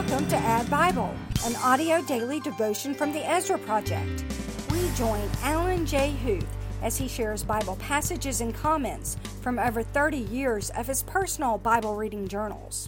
Welcome to Add Bible, an audio daily devotion from the Ezra Project. We join Alan J. Huth as he shares Bible passages and comments from over 30 years of his personal Bible reading journals.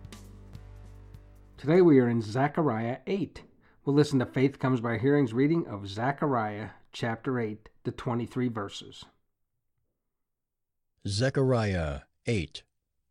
Today we are in Zechariah 8. We'll listen to Faith Comes by Hearing's reading of Zechariah chapter 8, the 23 verses. Zechariah 8.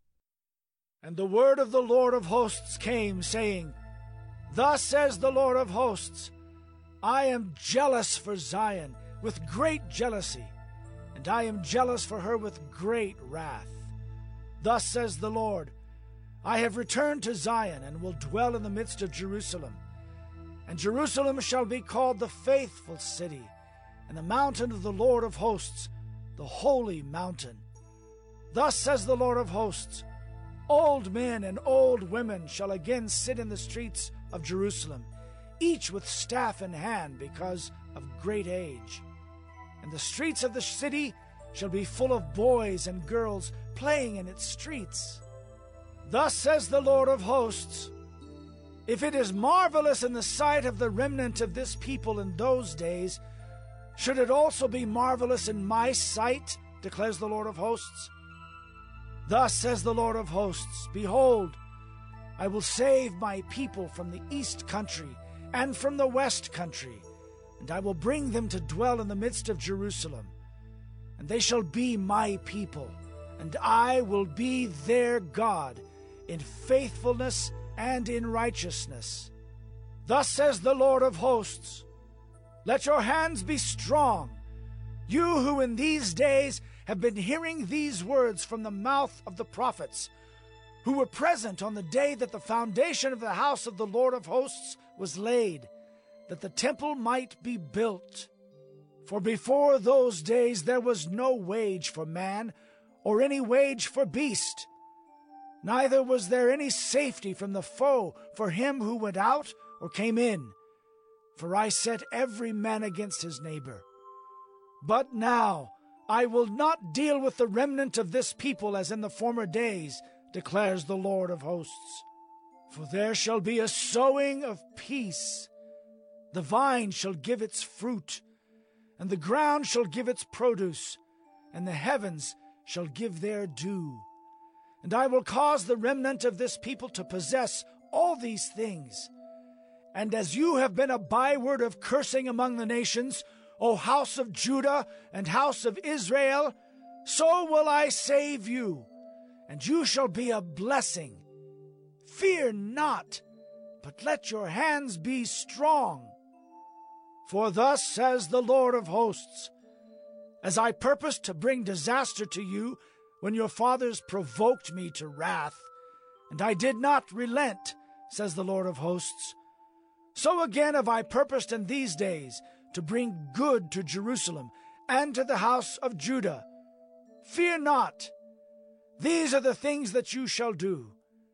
And the word of the Lord of hosts came, saying, Thus says the Lord of hosts, I am jealous for Zion with great jealousy, and I am jealous for her with great wrath. Thus says the Lord, I have returned to Zion, and will dwell in the midst of Jerusalem. And Jerusalem shall be called the faithful city, and the mountain of the Lord of hosts, the holy mountain. Thus says the Lord of hosts, Old men and old women shall again sit in the streets of Jerusalem, each with staff in hand because of great age. And the streets of the city shall be full of boys and girls playing in its streets. Thus says the Lord of hosts, If it is marvelous in the sight of the remnant of this people in those days, should it also be marvelous in my sight, declares the Lord of hosts? Thus says the Lord of hosts, Behold, I will save my people from the east country and from the west country, and I will bring them to dwell in the midst of Jerusalem. And they shall be my people, and I will be their God, in faithfulness and in righteousness. Thus says the Lord of hosts, Let your hands be strong, you who in these days have been hearing these words from the mouth of the prophets, who were present on the day that the foundation of the house of the Lord of hosts was laid, that the temple might be built. For before those days there was no wage for man, or any wage for beast. Neither was there any safety from the foe for him who went out or came in. For I set every man against his neighbor. But now I will not deal with the remnant of this people as in the former days, declares the Lord of hosts. For there shall be a sowing of peace. The vine shall give its fruit, and the ground shall give its produce, and the heavens shall give their dew. And I will cause the remnant of this people to possess all these things. And as you have been a byword of cursing among the nations, O house of Judah and house of Israel, so will I save you, and you shall be a blessing. Fear not, but let your hands be strong. For thus says the Lord of hosts, As I purposed to bring disaster to you when your fathers provoked me to wrath, and I did not relent, says the Lord of hosts, so again have I purposed in these days to bring good to Jerusalem and to the house of Judah. Fear not. These are the things that you shall do.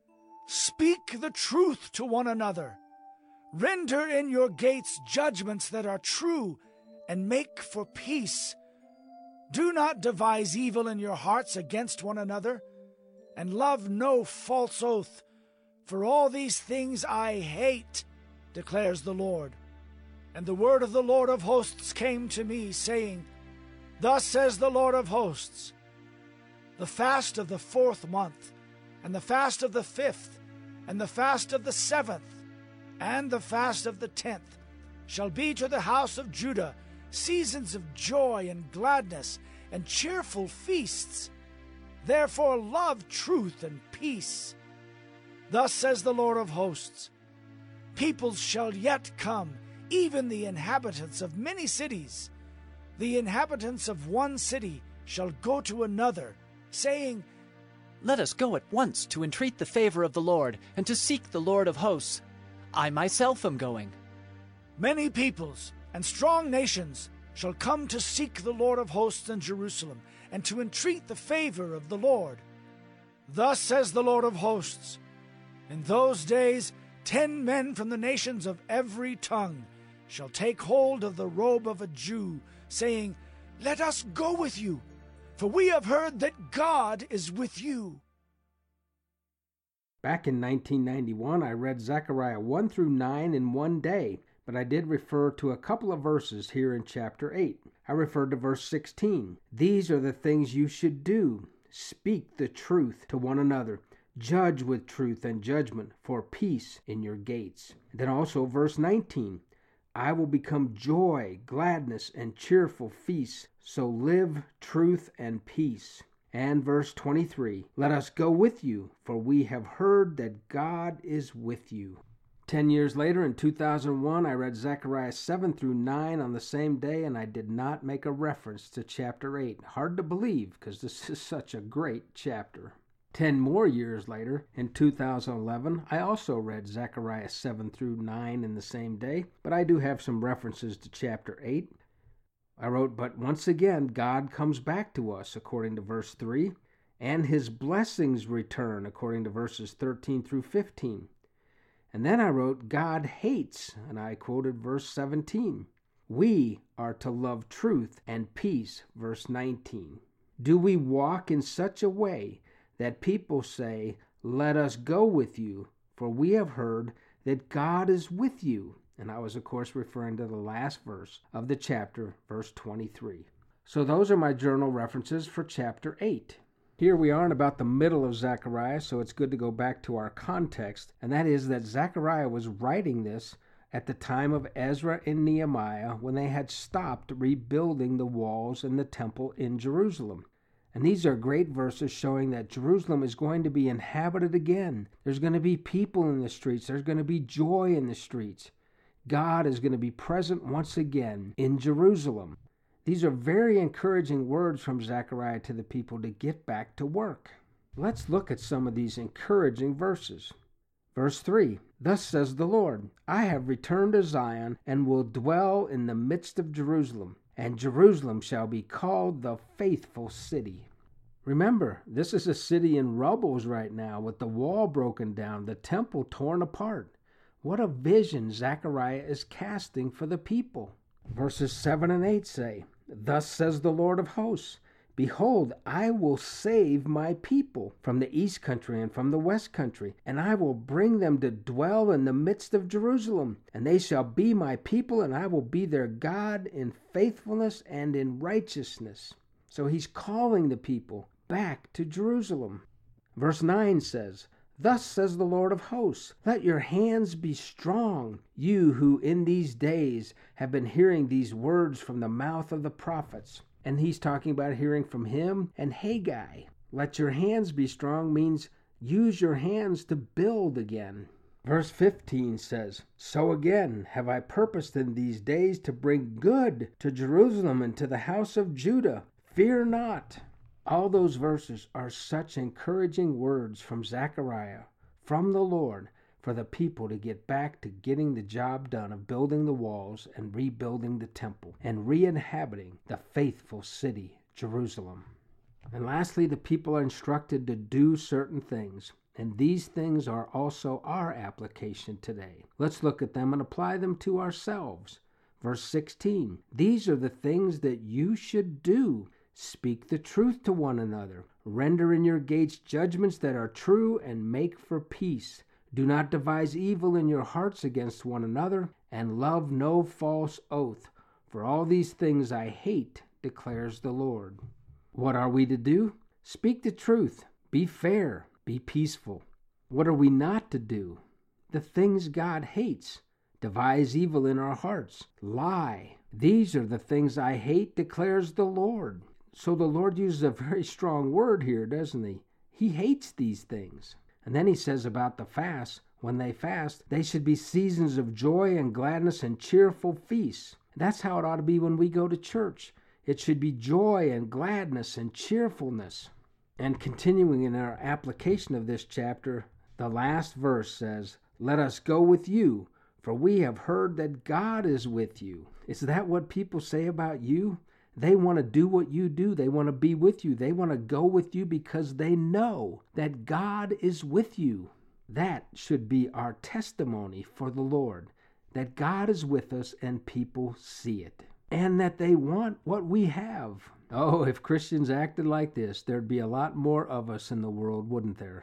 Speak the truth to one another. Render in your gates judgments that are true, and make for peace. Do not devise evil in your hearts against one another, and love no false oath, for all these things I hate, declares the Lord. And the word of the Lord of hosts came to me, saying, Thus says the Lord of hosts, The fast of the 4th month, and the fast of the 5th, and the fast of the 7th, and the fast of the 10th, shall be to the house of Judah seasons of joy and gladness, and cheerful feasts. Therefore love truth and peace. Thus says the Lord of hosts, Peoples shall yet come, even the inhabitants of many cities. The inhabitants of one city shall go to another, saying, Let us go at once to entreat the favor of the Lord, and to seek the Lord of hosts. I myself am going. Many peoples and strong nations shall come to seek the Lord of hosts in Jerusalem, and to entreat the favor of the Lord. Thus says the Lord of hosts, In those days 10 men from the nations of every tongue shall take hold of the robe of a Jew, saying, Let us go with you, for we have heard that God is with you. Back in 1991, I read Zechariah 1 through 9 in one day, but I did refer to a couple of verses here in chapter 8. I referred to verse 16. These are the things you should do. Speak the truth to one another. Judge with truth and judgment, for peace in your gates. Then also verse 19. I will become joy, gladness, and cheerful feasts. So live truth and peace. And verse 23, let us go with you, for we have heard that God is with you. 10 years later, in 2001, I read Zechariah 7 through 9 on the same day, and I did not make a reference to chapter 8. Hard to believe, because this is such a great chapter. 10 more years later, in 2011, I also read Zechariah 7 through 9 in the same day, but I do have some references to chapter 8. I wrote, but once again, God comes back to us, according to verse 3, and his blessings return, according to verses 13 through 15. And then I wrote, God hates, and I quoted verse 17. We are to love truth and peace, verse 19. Do we walk in such a way that people say, let us go with you, for we have heard that God is with you? And I was, of course, referring to the last verse of the chapter, verse 23. So those are my journal references for chapter 8. Here we are in about the middle of Zechariah, so it's good to go back to our context, and that is that Zechariah was writing this at the time of Ezra and Nehemiah when they had stopped rebuilding the walls and the temple in Jerusalem. And these are great verses showing that Jerusalem is going to be inhabited again. There's going to be people in the streets. There's going to be joy in the streets. God is going to be present once again in Jerusalem. These are very encouraging words from Zechariah to the people to get back to work. Let's look at some of these encouraging verses. Verse 3, thus says the Lord, I have returned to Zion and will dwell in the midst of Jerusalem, and Jerusalem shall be called the faithful city. Remember, this is a city in rubbles right now with the wall broken down, the temple torn apart. What a vision Zechariah is casting for the people. Verses 7 and 8 say, thus says the Lord of hosts, behold, I will save my people from the east country and from the west country, and I will bring them to dwell in the midst of Jerusalem. And they shall be my people, and I will be their God in faithfulness and in righteousness. So he's calling the people back to Jerusalem. Verse 9 says, thus says the Lord of hosts, let your hands be strong, you who in these days have been hearing these words from the mouth of the prophets. And he's talking about hearing from him and Haggai. Let your hands be strong means use your hands to build again. Verse 15 says, so again have I purposed in these days to bring good to Jerusalem and to the house of Judah. Fear not. All those verses are such encouraging words from Zechariah, from the Lord, for the people to get back to getting the job done of building the walls and rebuilding the temple and re-inhabiting the faithful city, Jerusalem. And lastly, the people are instructed to do certain things, and these things are also our application today. Let's look at them and apply them to ourselves. Verse 16, these are the things that you should do. Speak the truth to one another. Render in your gates judgments that are true and make for peace. Do not devise evil in your hearts against one another, and love no false oath. For all these things I hate, declares the Lord. What are we to do? Speak the truth. Be fair. Be peaceful. What are we not to do? The things God hates. Devise evil in our hearts. Lie. These are the things I hate, declares the Lord. So the Lord uses a very strong word here, doesn't he? He hates these things. And then he says about the fast, when they fast, they should be seasons of joy and gladness and cheerful feasts. That's how it ought to be when we go to church. It should be joy and gladness and cheerfulness. And continuing in our application of this chapter, the last verse says, let us go with you, for we have heard that God is with you. Is that what people say about you? They want to do what you do. They want to be with you. They want to go with you because they know that God is with you. That should be our testimony for the Lord, that God is with us and people see it, and that they want what we have. Oh, if Christians acted like this, there'd be a lot more of us in the world, wouldn't there?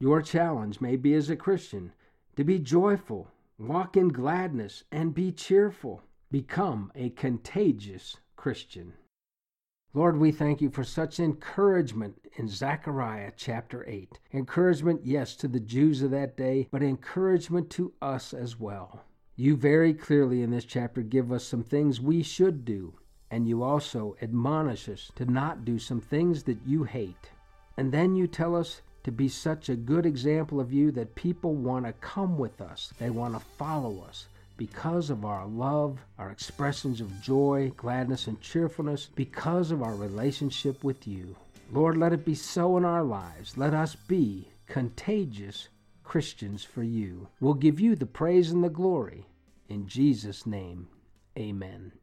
Your challenge may be as a Christian to be joyful, walk in gladness, and be cheerful. Become a contagious Christian. Lord, we thank you for such encouragement in Zechariah chapter 8. Encouragement, yes, to the Jews of that day, but encouragement to us as well. You very clearly in this chapter give us some things we should do, and you also admonish us to not do some things that you hate. And then you tell us to be such a good example of you that people want to come with us. They want to follow us because of our love, our expressions of joy, gladness, and cheerfulness, because of our relationship with you. Lord, let it be so in our lives. Let us be contagious Christians for you. We'll give you the praise and the glory. In Jesus' name, amen.